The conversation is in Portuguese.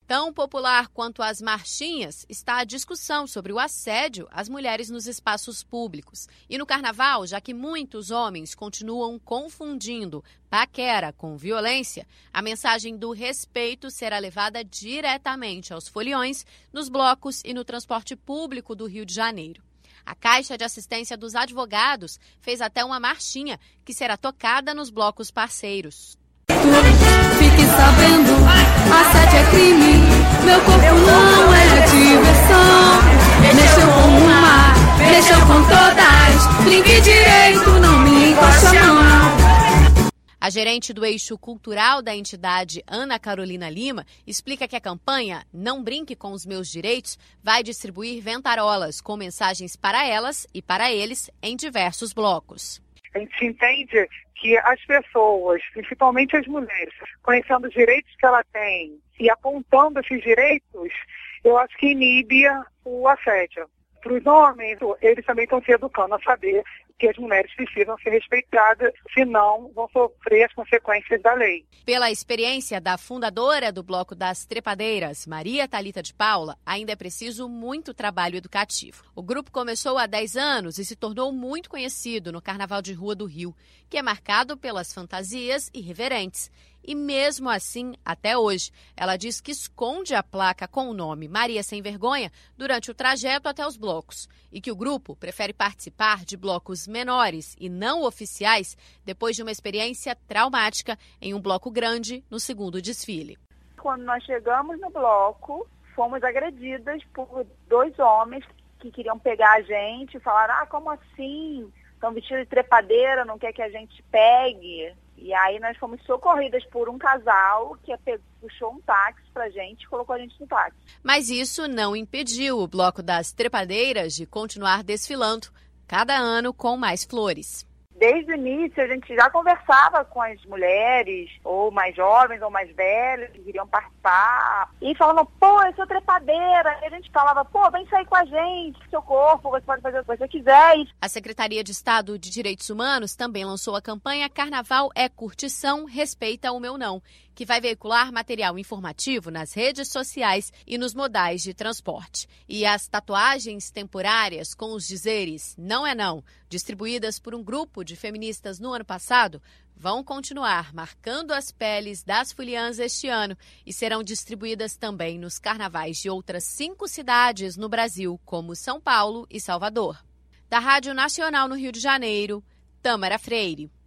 Tão popular quanto as marchinhas está a discussão sobre o assédio às mulheres nos espaços públicos. E no carnaval, já que muitos homens continuam confundindo paquera com violência, a mensagem do respeito será levada diretamente aos foliões, nos blocos e no transporte público do Rio de Janeiro. A Caixa de Assistência dos Advogados fez até uma marchinha que será tocada nos blocos parceiros. Fique sabendo, assédio é crime, meu corpo não é diversão. Mexeu com uma, mexeu com todas, brinque direito, não me encoste a mão. A gerente do eixo cultural da entidade, Ana Carolina Lima, explica que a campanha Não Brinque com os Meus Direitos vai distribuir ventarolas com mensagens para elas e para eles em diversos blocos. A gente entende que as pessoas, principalmente as mulheres, conhecendo os direitos que ela tem e apontando esses direitos, eu acho que inibe o assédio. Para os homens, eles também estão se educando a saber que as mulheres precisam ser respeitadas, senão vão sofrer as consequências da lei. Pela experiência da fundadora do Bloco das Trepadeiras, Maria Thalita de Paula, ainda é preciso muito trabalho educativo. O grupo começou há 10 anos e se tornou muito conhecido no Carnaval de Rua do Rio, que é marcado pelas fantasias irreverentes. E mesmo assim, até hoje, ela diz que esconde a placa com o nome Maria Sem Vergonha durante o trajeto até os blocos e que o grupo prefere participar de blocos menores e não oficiais depois de uma experiência traumática em um bloco grande no segundo desfile. Quando nós chegamos no bloco, fomos agredidas por 2 homens que queriam pegar a gente e falaram, como assim? Estão vestidos de trepadeira, não quer que a gente pegue. E aí nós fomos socorridas por um casal que puxou um táxi pra gente e colocou a gente no táxi. Mas isso não impediu o Bloco das Trepadeiras de continuar desfilando, cada ano com mais flores. Desde o início a gente já conversava com as mulheres, ou mais jovens ou mais velhas, que queriam participar. E falavam, eu sou trepadeira. E a gente falava, vem sair com a gente, seu corpo, você pode fazer o que você quiser. A Secretaria de Estado de Direitos Humanos também lançou a campanha Carnaval é Curtição, Respeita o Meu Não, que vai veicular material informativo nas redes sociais e nos modais de transporte. E as tatuagens temporárias com os dizeres "não é não", distribuídas por um grupo de feministas no ano passado, vão continuar marcando as peles das foliãs este ano e serão distribuídas também nos carnavais de outras 5 cidades no Brasil, como São Paulo e Salvador. Da Rádio Nacional no Rio de Janeiro, Tâmara Freire.